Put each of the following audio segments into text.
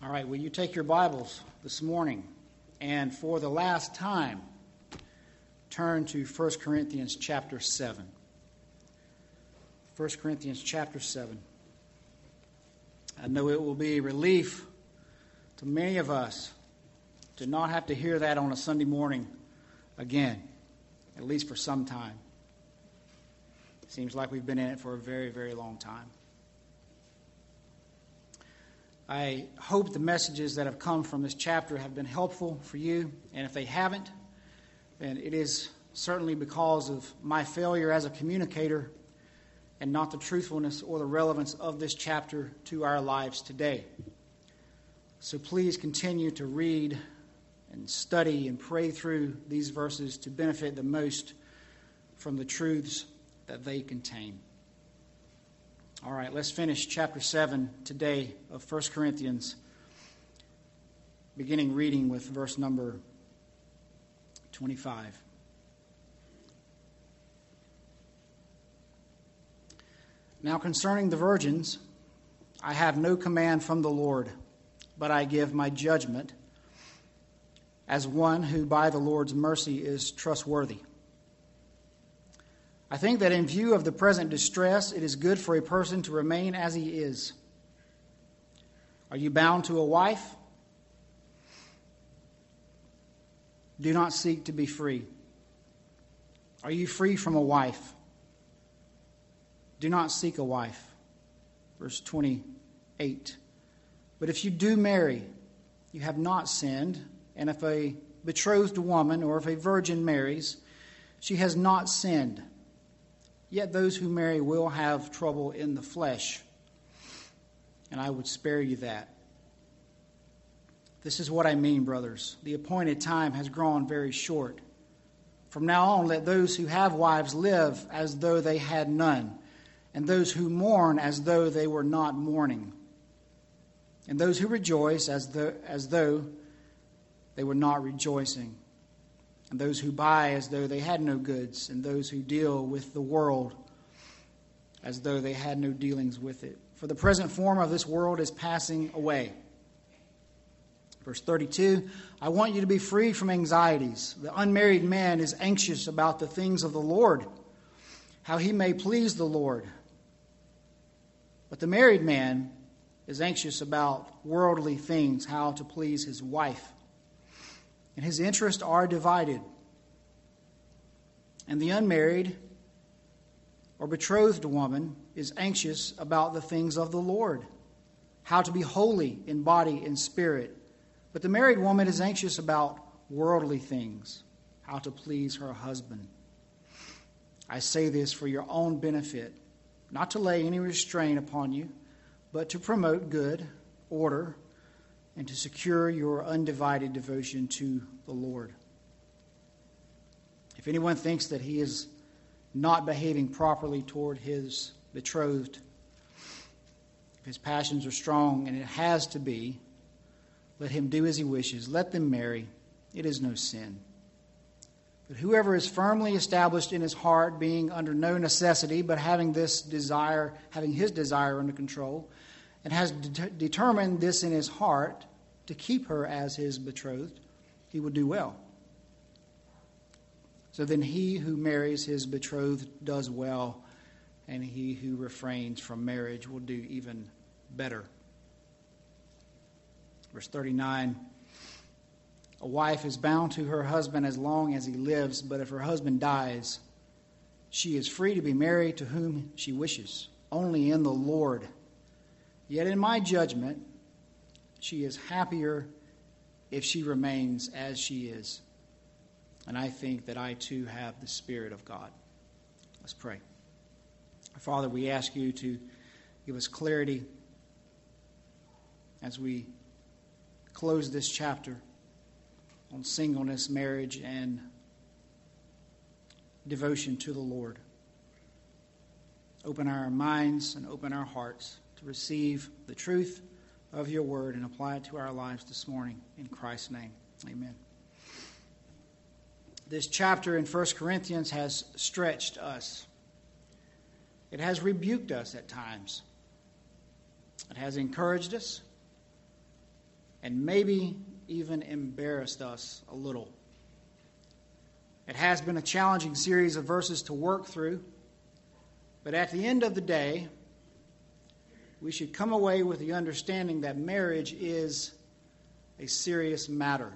All right, will you take your Bibles this morning and for the last time turn to 1 Corinthians chapter 7. 1 Corinthians chapter 7. I know it will be a relief to many of us to not have to hear that on a Sunday morning again, at least for some time. It seems like we've been in it for a very, very long time. I hope the messages that have come from this chapter have been helpful for you, and if they haven't, then it is certainly because of my failure as a communicator and not the truthfulness or the relevance of this chapter to our lives today. So please continue to read and study and pray through these verses to benefit the most from the truths that they contain. All right, let's finish chapter 7 today of 1 Corinthians, beginning reading with verse number 25. Now concerning the virgins, I have no command from the Lord, but I give my judgment as one who by the Lord's mercy is trustworthy. I think that in view of the present distress, it is good for a person to remain as he is. Are you bound to a wife? Do not seek to be free. Are you free from a wife? Do not seek a wife. Verse 28. But if you do marry, you have not sinned, and if a betrothed woman or if a virgin marries, she has not sinned. Yet those who marry will have trouble in the flesh, and I would spare you that. This is what I mean, brothers. The appointed time has grown very short. From now on, let those who have wives live as though they had none, and those who mourn as though they were not mourning, and those who rejoice as though they were not rejoicing, and those who buy as though they had no goods, and those who deal with the world as though they had no dealings with it. For the present form of this world is passing away. Verse 32, I want you to be free from anxieties. The unmarried man is anxious about the things of the Lord, how he may please the Lord. But the married man is anxious about worldly things, how to please his wife. And his interests are divided. And the unmarried or betrothed woman is anxious about the things of the Lord, how to be holy in body and spirit. But the married woman is anxious about worldly things, how to please her husband. I say this for your own benefit, not to lay any restraint upon you, but to promote good order and to secure your undivided devotion to the Lord. If anyone thinks that he is not behaving properly toward his betrothed, if his passions are strong, and it has to be, let him do as he wishes. Let them marry. It is no sin. But whoever is firmly established in his heart, being under no necessity, but having his desire under control, and has determined this in his heart to keep her as his betrothed, he will do well. So then he who marries his betrothed does well, and he who refrains from marriage will do even better. Verse 39, a wife is bound to her husband as long as he lives, but if her husband dies, she is free to be married to whom she wishes, only in the Lord. Yet in my judgment, she is happier if she remains as she is. And I think that I too have the Spirit of God. Let's pray. Father, we ask you to give us clarity as we close this chapter on singleness, marriage, and devotion to the Lord. Open our minds and open our hearts to receive the truth of your word and apply it to our lives this morning. In Christ's name, amen. This chapter in 1 Corinthians has stretched us. It has rebuked us at times. It has encouraged us. and maybe even embarrassed us a little. It has been a challenging series of verses to work through, but at the end of the day, we should come away with the understanding that marriage is a serious matter.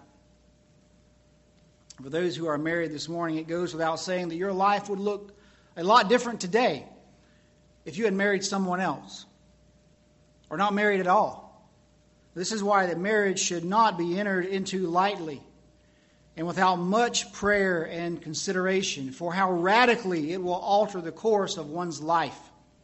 For those who are married this morning, it goes without saying that your life would look a lot different today if you had married someone else or not married at all. This is why that marriage should not be entered into lightly and without much prayer and consideration for how radically it will alter the course of one's life.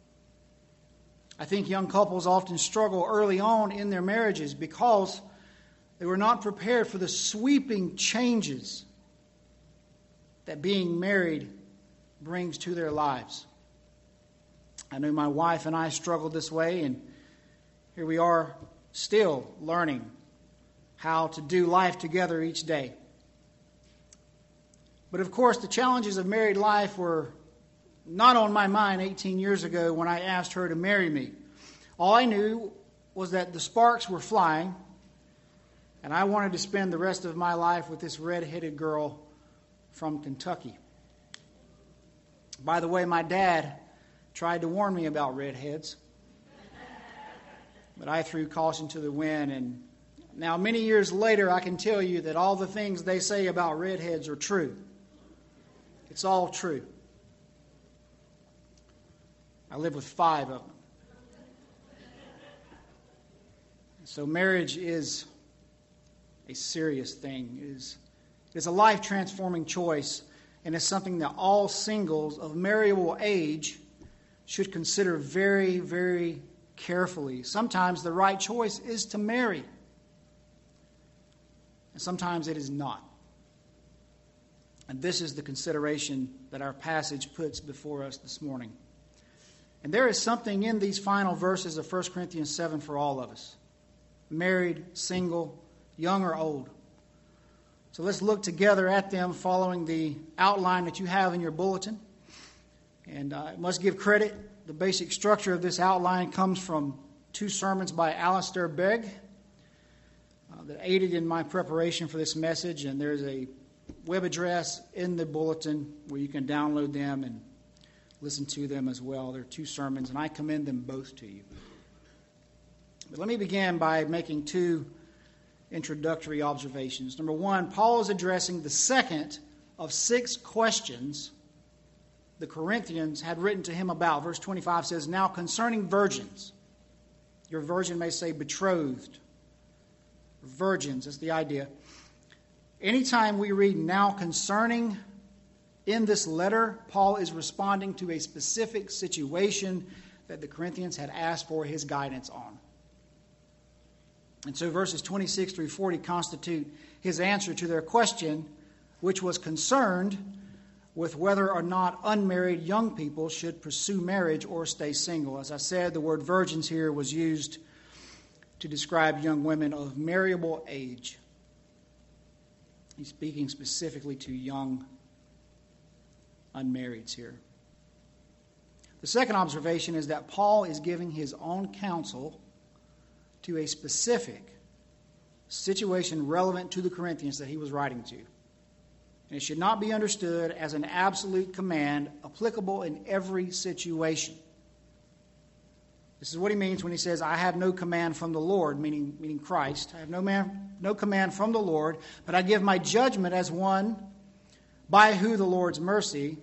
I think young couples often struggle early on in their marriages because they were not prepared for the sweeping changes that being married brings to their lives. I know my wife and I struggled this way, and here we are still learning how to do life together each day. But of course, the challenges of married life were not on my mind 18 years ago when I asked her to marry me. All I knew was that the sparks were flying, and I wanted to spend the rest of my life with this red-headed girl from Kentucky. By the way, my dad tried to warn me about redheads, but I threw caution to the wind, and now many years later I can tell you that all the things they say about redheads are true. It's all true. I live with 5 of them. So marriage is a serious thing. It is a life-transforming choice, and it's something that all singles of marriageable age should consider very, very carefully. Sometimes the right choice is to marry, and sometimes it is not. And this is the consideration that our passage puts before us this morning. And there is something in these final verses of 1 Corinthians 7 for all of us. Married, single, young or old. So let's look together at them following the outline that you have in your bulletin. And I must give credit. The basic structure of this outline comes from 2 sermons by Alistair Begg that aided in my preparation for this message. And there's a web address in the bulletin where you can download them and listen to them as well. They're 2 sermons, and I commend them both to you. But let me begin by making 2 introductory observations. Number 1, Paul is addressing the second of 6 questions the Corinthians had written to him about. Verse 25 says, "Now concerning virgins," your version may say betrothed, virgins, that's the idea. Anytime we read "now concerning" in this letter, Paul is responding to a specific situation that the Corinthians had asked for his guidance on. And so verses 26 through 40 constitute his answer to their question, which was concerned with whether or not unmarried young people should pursue marriage or stay single. As I said, the word virgins here was used to describe young women of marriageable age. He's speaking specifically to young unmarrieds here. The second observation is that Paul is giving his own counsel to a specific situation relevant to the Corinthians that he was writing to. And it should not be understood as an absolute command applicable in every situation. This is what he means when he says, "I have no command from the Lord," meaning Christ. "I have no command from the Lord, but I give my judgment as one by who the Lord's mercy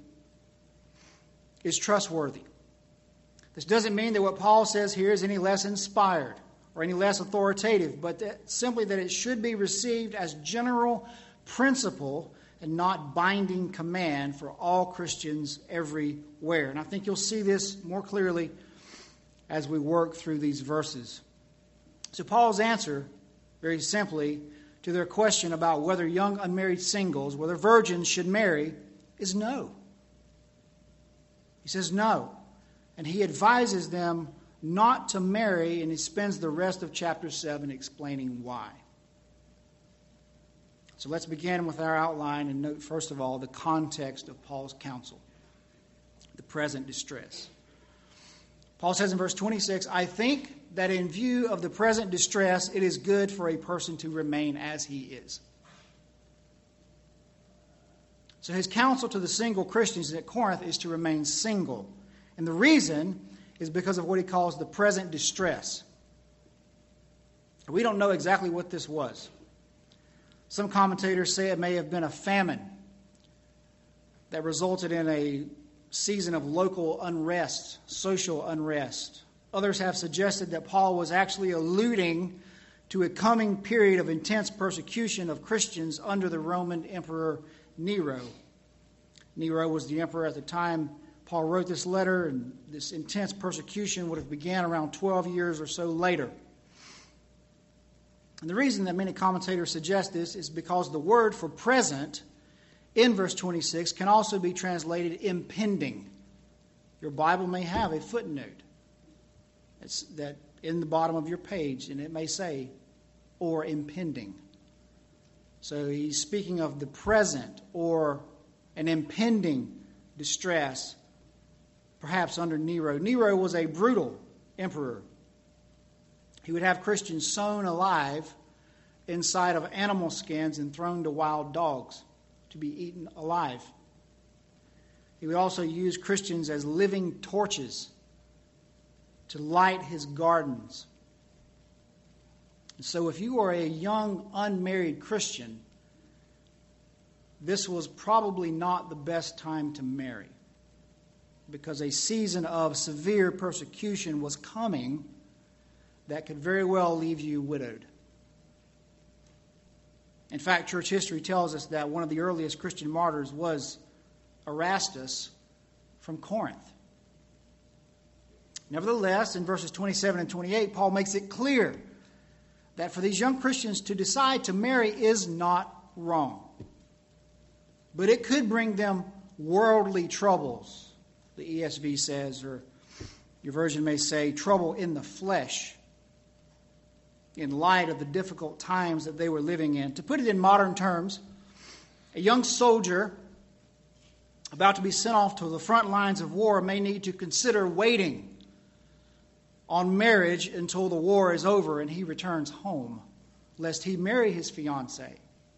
is trustworthy." This doesn't mean that what Paul says here is any less inspired or any less authoritative, but simply that it should be received as general principle and not binding command for all Christians everywhere. And I think you'll see this more clearly as we work through these verses. So Paul's answer, very simply, to their question about whether young unmarried singles, whether virgins should marry, is no. He says no. And he advises them not to marry, and he spends the rest of chapter 7 explaining why. So let's begin with our outline and note, first of all, the context of Paul's counsel, the present distress. Paul says in verse 26, "I think that in view of the present distress, it is good for a person to remain as he is. So his counsel to the single Christians at Corinth is to remain single. And the reason is because of what he calls the present distress. We don't know exactly what this was. Some commentators say it may have been a famine that resulted in a season of local unrest, social unrest. Others have suggested that Paul was actually alluding to a coming period of intense persecution of Christians under the Roman Emperor Nero. Nero was the emperor at the time Paul wrote this letter, and this intense persecution would have began around 12 years or so later. And the reason that many commentators suggest this is because the word for present in verse 26 can also be translated impending. Your Bible may have a footnote that in the bottom of your page, and it may say, or impending. So he's speaking of the present or an impending distress, perhaps under Nero. Nero was a brutal emperor. He would have Christians sewn alive inside of animal skins and thrown to wild dogs to be eaten alive. He would also use Christians as living torches to light his gardens. And so if you are a young, unmarried Christian, this was probably not the best time to marry, because a season of severe persecution was coming that could very well leave you widowed. In fact, church history tells us that one of the earliest Christian martyrs was Erastus from Corinth. Nevertheless, in verses 27 and 28, Paul makes it clear that for these young Christians to decide to marry is not wrong. But it could bring them worldly troubles, the ESV says, or your version may say trouble in the flesh, in light of the difficult times that they were living in. To put it in modern terms, a young soldier about to be sent off to the front lines of war may need to consider waiting on marriage until the war is over and he returns home, lest he marry his fiancée,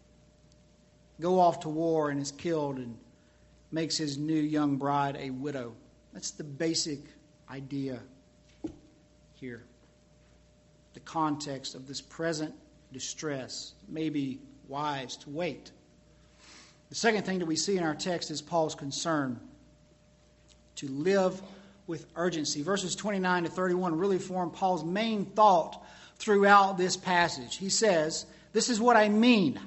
go off to war and is killed and makes his new young bride a widow. That's the basic idea here. The context of this present distress may be wise to wait. The second thing that we see in our text is Paul's concern to live with urgency. Verses 29 to 31 really form Paul's main thought throughout this passage. He says, "This is what I mean,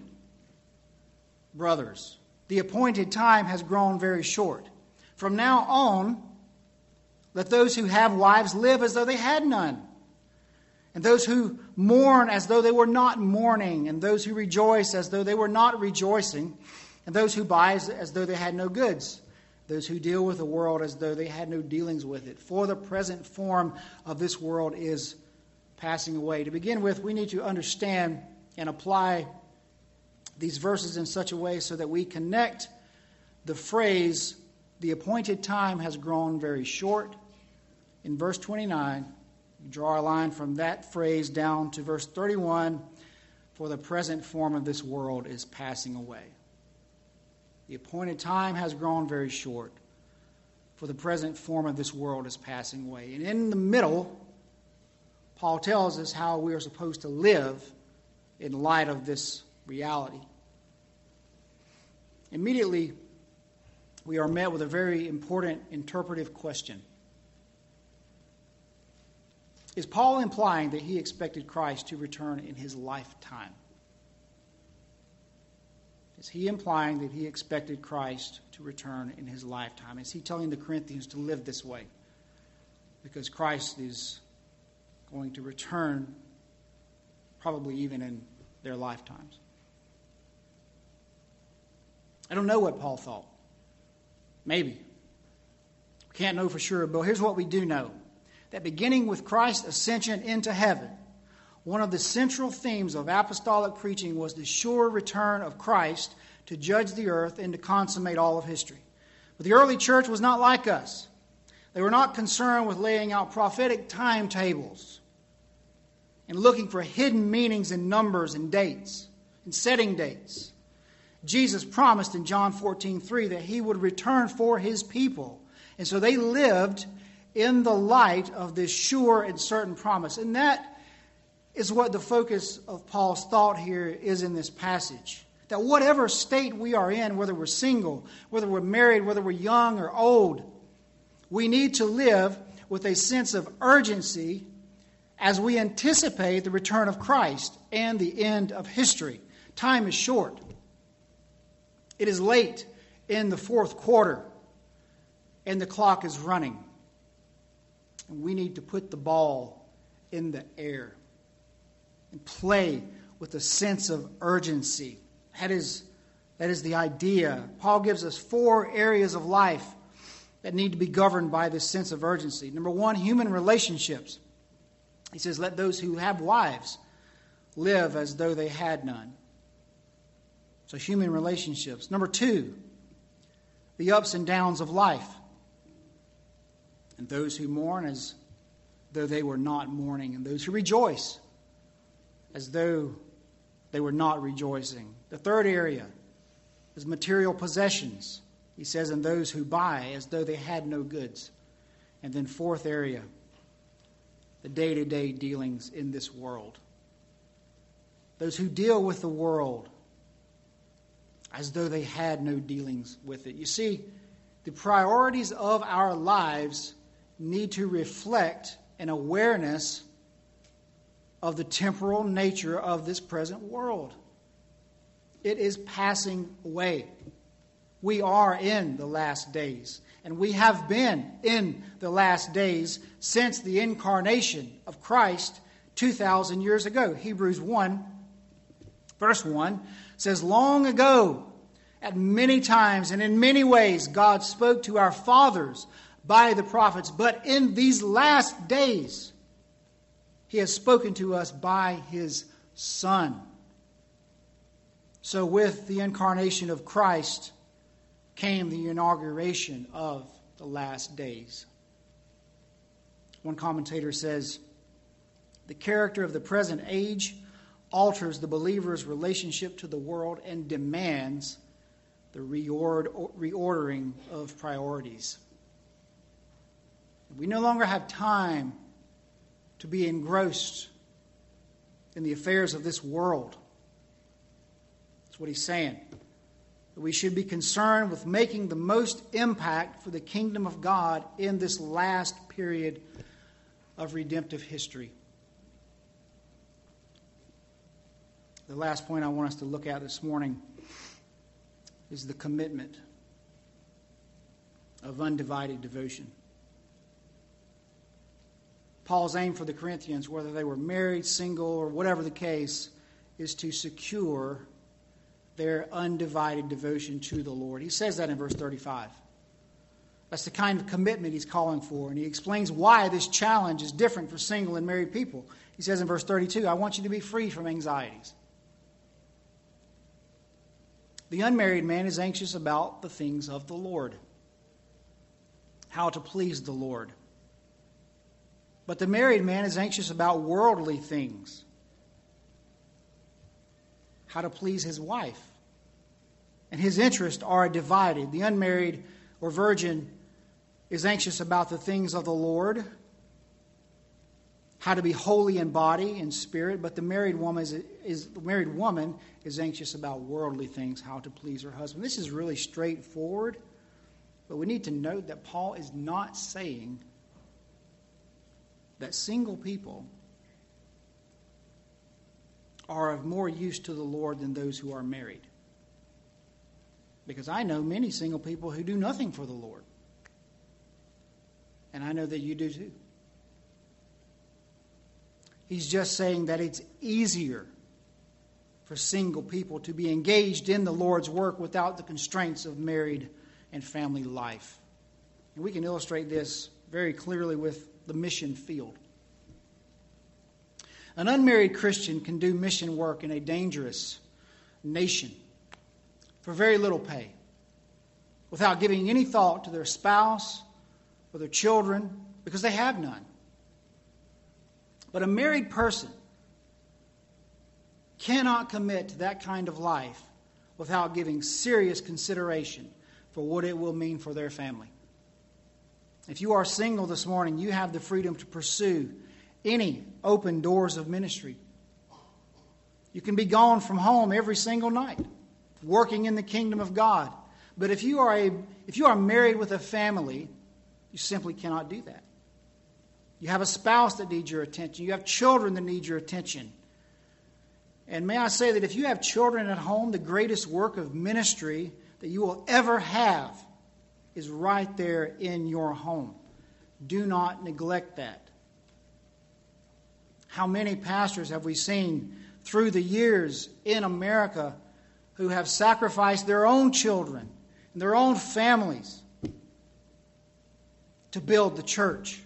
brothers. The appointed time has grown very short. From now on, let those who have wives live as though they had none, and those who mourn as though they were not mourning, and those who rejoice as though they were not rejoicing, and those who buy as though they had no goods, those who deal with the world as though they had no dealings with it. For the present form of this world is passing away." To begin with, we need to understand and apply these verses in such a way so that we connect the phrase, "the appointed time has grown very short," in verse 29. You draw a line from that phrase down to verse 31, "For the present form of this world is passing away." The appointed time has grown very short, for the present form of this world is passing away. And in the middle, Paul tells us how we are supposed to live in light of this reality. Immediately, we are met with a very important interpretive question. Is Paul implying that he expected Christ to return in his lifetime? Is he implying that he expected Christ to return in his lifetime? Is he telling the Corinthians to live this way because Christ is going to return probably even in their lifetimes? I don't know what Paul thought. Maybe. We can't know for sure, but here's what we do know. That beginning with Christ's ascension into heaven, one of the central themes of apostolic preaching was the sure return of Christ to judge the earth and to consummate all of history. But the early church was not like us. They were not concerned with laying out prophetic timetables and looking for hidden meanings in numbers and dates, and setting dates. Jesus promised in John 14:3 that he would return for his people. And so they lived in the light of this sure and certain promise. And that is what the focus of Paul's thought here is in this passage. That whatever state we are in, whether we're single, whether we're married, whether we're young or old, we need to live with a sense of urgency as we anticipate the return of Christ and the end of history. Time is short. It is late in the fourth quarter, and the clock is running. And we need to put the ball in the air and play with a sense of urgency. That is the idea. Paul gives us 4 areas of life that need to be governed by this sense of urgency. Number 1, human relationships. He says, let those who have wives live as though they had none. So human relationships. Number 2, the ups and downs of life. And those who mourn as though they were not mourning. And those who rejoice as though they were not rejoicing. The third area is material possessions. He says, and those who buy as though they had no goods. And then fourth area, the day-to-day dealings in this world. Those who deal with the world as though they had no dealings with it. You see, the priorities of our lives need to reflect an awareness of the temporal nature of this present world. It is passing away. We are in the last days, and we have been in the last days since the incarnation of Christ 2,000 years ago. Hebrews 1, verse 1 says, long ago, at many times and in many ways, God spoke to our fathers by the prophets, but in these last days, he has spoken to us by his Son. So with the incarnation of Christ came the inauguration of the last days. One commentator says, the character of the present age alters the believer's relationship to the world and demands the reordering of priorities. We no longer have time to be engrossed in the affairs of this world. That's what he's saying. That we should be concerned with making the most impact for the kingdom of God in this last period of redemptive history. The last point I want us to look at this morning is the commitment of undivided devotion. Paul's aim for the Corinthians, whether they were married, single, or whatever the case, is to secure their undivided devotion to the Lord. He says that in verse 35. That's the kind of commitment he's calling for, and he explains why this challenge is different for single and married people. He says in verse 32, I want you to be free from anxieties. The unmarried man is anxious about the things of the Lord, how to please the Lord. But the married man is anxious about worldly things, how to please his wife. And his interests are divided. The unmarried or virgin is anxious about the things of the Lord, how to be holy in body and spirit, but the married woman is anxious about worldly things, how to please her husband. This is really straightforward, but we need to note that Paul is not saying that single people are of more use to the Lord than those who are married. Because I know many single people who do nothing for the Lord. And I know that you do too. He's just saying that it's easier for single people to be engaged in the Lord's work without the constraints of married and family life. And we can illustrate this very clearly with the mission field. An unmarried Christian can do mission work in a dangerous nation for very little pay, without giving any thought to their spouse or their children, because they have none. But a married person cannot commit to that kind of life without giving serious consideration for what it will mean for their family. If you are single this morning, you have the freedom to pursue any open doors of ministry. You can be gone from home every single night, working in the kingdom of God. But if you are married with a family, you simply cannot do that. You have a spouse that needs your attention. You have children that need your attention. And may I say that if you have children at home, the greatest work of ministry that you will ever have is right there in your home. Do not neglect that. How many pastors have we seen through the years in America who have sacrificed their own children and their own families to build the church?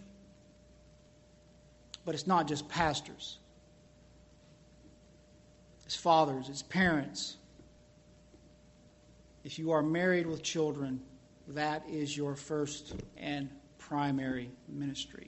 But it's not just pastors. It's fathers, it's parents. If you are married with children, that is your first and primary ministry.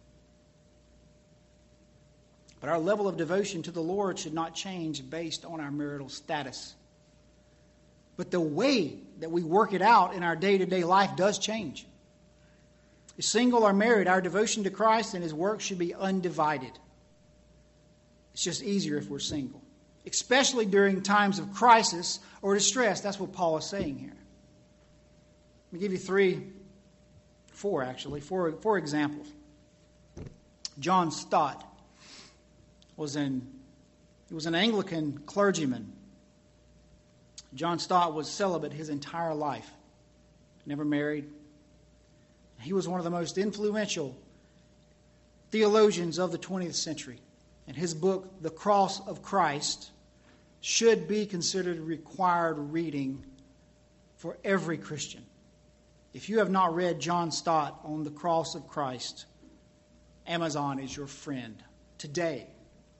But our level of devotion to the Lord should not change based on our marital status. But the way that we work it out in our day-to-day life does change. Single or married, our devotion to Christ and His work should be undivided. It's just easier if we're single, especially during times of crisis or distress. That's what Paul is saying here. Let me give you four examples. John Stott was an Anglican clergyman. John Stott was celibate his entire life, never married. He was one of the most influential theologians of the 20th century. And his book, The Cross of Christ, should be considered required reading for every Christian. If you have not read John Stott on The Cross of Christ, Amazon is your friend today.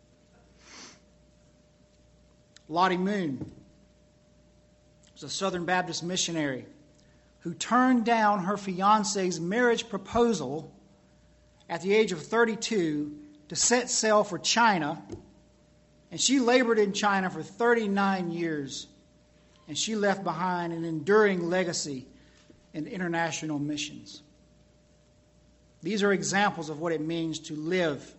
Lottie Moon was a Southern Baptist missionary who turned down her fiancé's marriage proposal at the age of 32 to set sail for China. And she labored in China for 39 years. And she left behind an enduring legacy in international missions. These are examples of what it means to live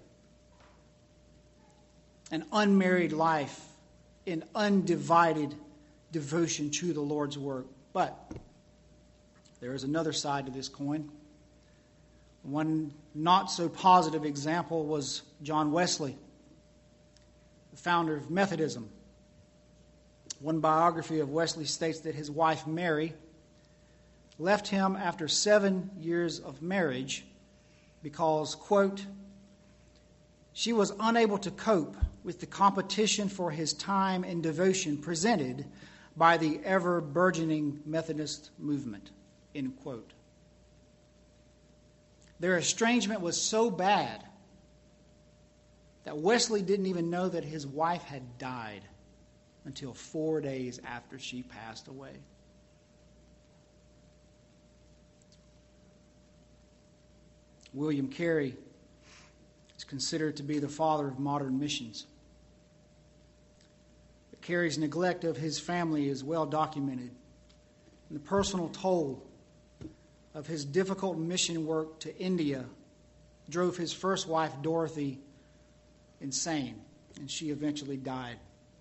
an unmarried life in undivided devotion to the Lord's work. But there is another side to this coin. One not so positive example was John Wesley, the founder of Methodism. One biography of Wesley states that his wife Mary left him after 7 years of marriage because, quote, she was unable to cope with the competition for his time and devotion presented by the ever-burgeoning Methodist movement, end quote. Their estrangement was so bad that Wesley didn't even know that his wife had died until 4 days after she passed away. William Carey is considered to be the father of modern missions. But Carey's neglect of his family is well documented. And the personal toll of his difficult mission work to India drove his first wife, Dorothy, insane, and she eventually died.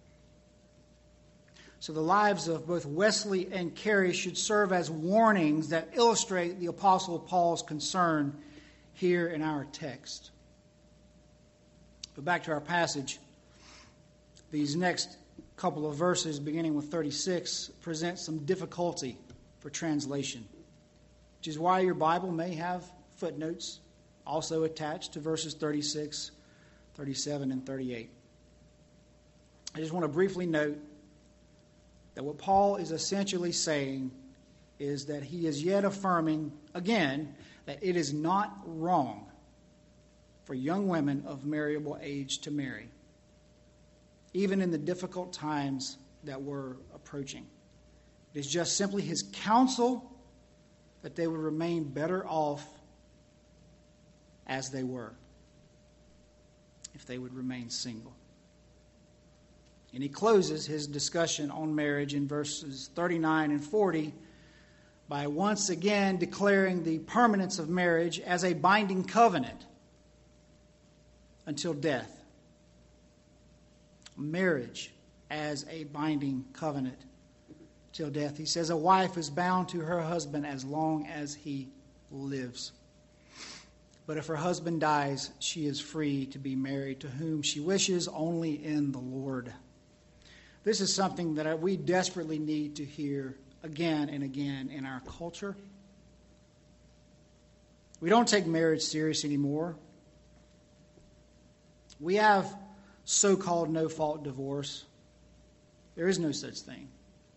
So the lives of both Wesley and Carey should serve as warnings that illustrate the Apostle Paul's concern here in our text. But back to our passage. These next couple of verses, beginning with 36, present some difficulty for translation, which is why your Bible may have footnotes also attached to verses 36, 37, and 38. I just want to briefly note that what Paul is essentially saying is that he is yet affirming, again, that it is not wrong for young women of marriageable age to marry, even in the difficult times that we're approaching. It is just simply his counsel that they would remain better off as they were if they would remain single. And he closes his discussion on marriage in verses 39 and 40 by once again declaring the permanence of marriage as a binding covenant until death. Marriage as a binding covenant till death. He says a wife is bound to her husband as long as he lives. But if her husband dies, she is free to be married to whom she wishes, only in the Lord. This is something that we desperately need to hear again and again in our culture. We don't take marriage serious anymore. We have so-called no-fault divorce. There is no such thing.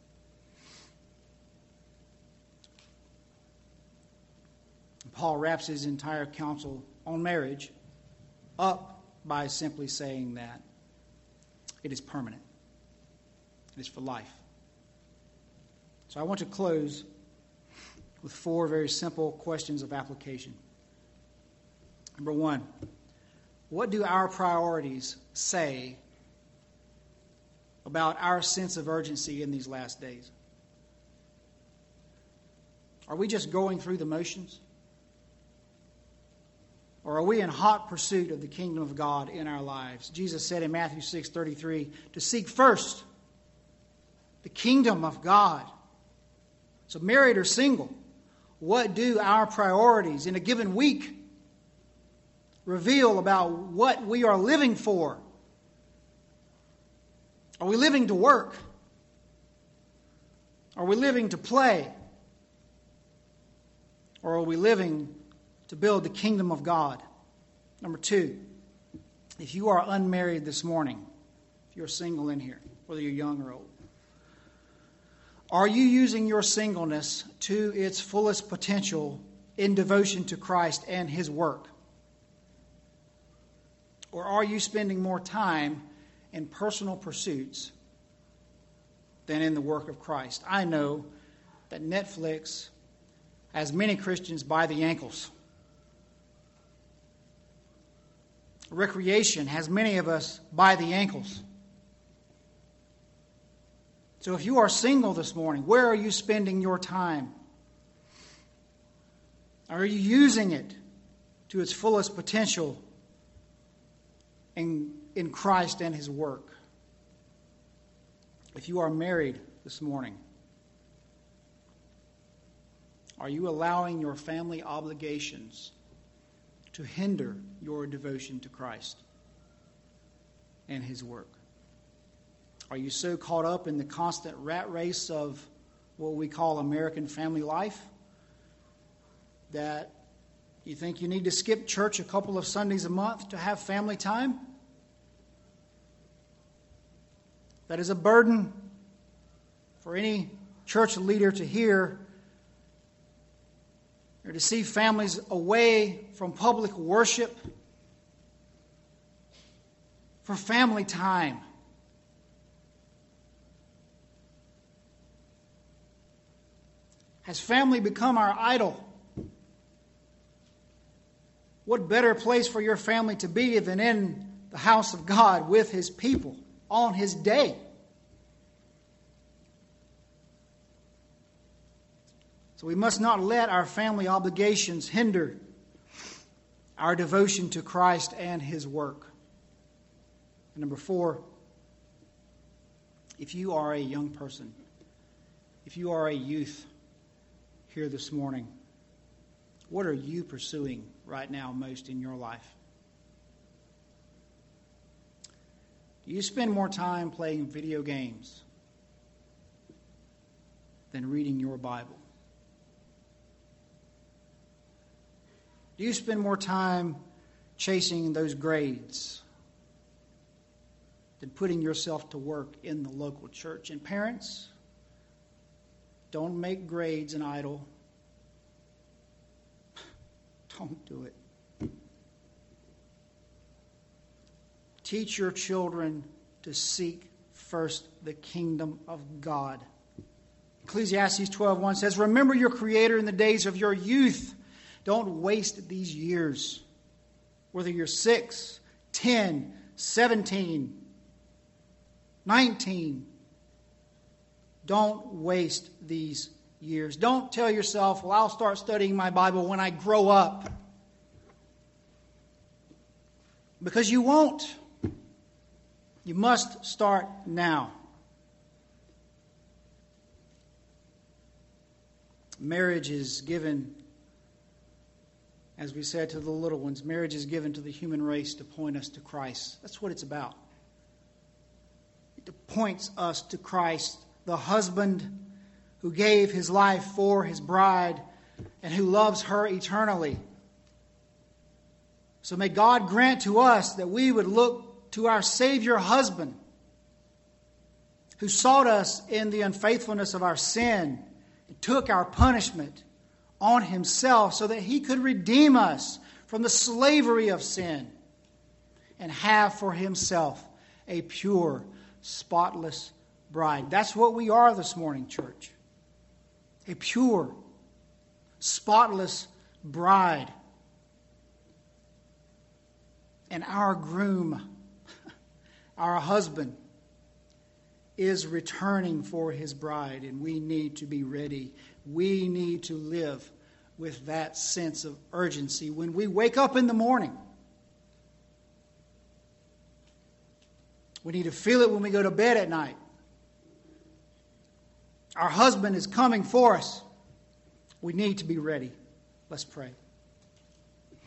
Paul wraps his entire counsel on marriage up by simply saying that it is permanent. It is for life. So I want to close with 4 very simple questions of application. Number 1, what do our priorities say about our sense of urgency in these last days? Are we just going through the motions? Or are we in hot pursuit of the kingdom of God in our lives? Jesus said in Matthew 6:33 to seek first the kingdom of God. So married or single, what do our priorities in a given week reveal about what we are living for? Are we living to work? Are we living to play? Or are we living to build the kingdom of God? Number 2, if you are unmarried this morning, if you're single in here, whether you're young or old, are you using your singleness to its fullest potential in devotion to Christ and His work? Or are you spending more time in personal pursuits than in the work of Christ? I know that Netflix has many Christians by the ankles. Recreation has many of us by the ankles. So if you are single this morning, where are you spending your time? Are you using it to its fullest potential in Christ and His work? If you are married this morning, are you allowing your family obligations to hinder your devotion to Christ and His work? Are you so caught up in the constant rat race of what we call American family life that you think you need to skip church a couple of Sundays a month to have family time? That is a burden for any church leader to hear, or to see families away from public worship for family time. Has family become our idol? What better place for your family to be than in the house of God with His people on His day? So we must not let our family obligations hinder our devotion to Christ and His work. And number 4, if you are a young person, if you are a youth here this morning, what are you pursuing right now most in your life? Do you spend more time playing video games than reading your Bible? Do you spend more time chasing those grades than putting yourself to work in the local church? And parents, don't make grades an idol. Don't do it. Teach your children to seek first the kingdom of God. Ecclesiastes 12:1 says, "Remember your Creator in the days of your youth." Don't waste these years. Whether you're 6, 10, 17, 19. Don't waste these years. Don't tell yourself, well, I'll start studying my Bible when I grow up. Because you won't. You must start now. Marriage is given, as we said to the little ones, marriage is given to the human race to point us to Christ. That's what it's about. It points us to Christ, the husband who gave his life for his bride and who loves her eternally. So may God grant to us that we would look to our Savior husband who sought us in the unfaithfulness of our sin and took our punishment on himself so that he could redeem us from the slavery of sin and have for himself a pure, spotless bride. That's what we are this morning, church. A pure, spotless bride. And our groom, our husband, is returning for his bride, and we need to be ready. We need to live with that sense of urgency when we wake up in the morning. We need to feel it when we go to bed at night. Our husband is coming for us. We need to be ready. Let's pray.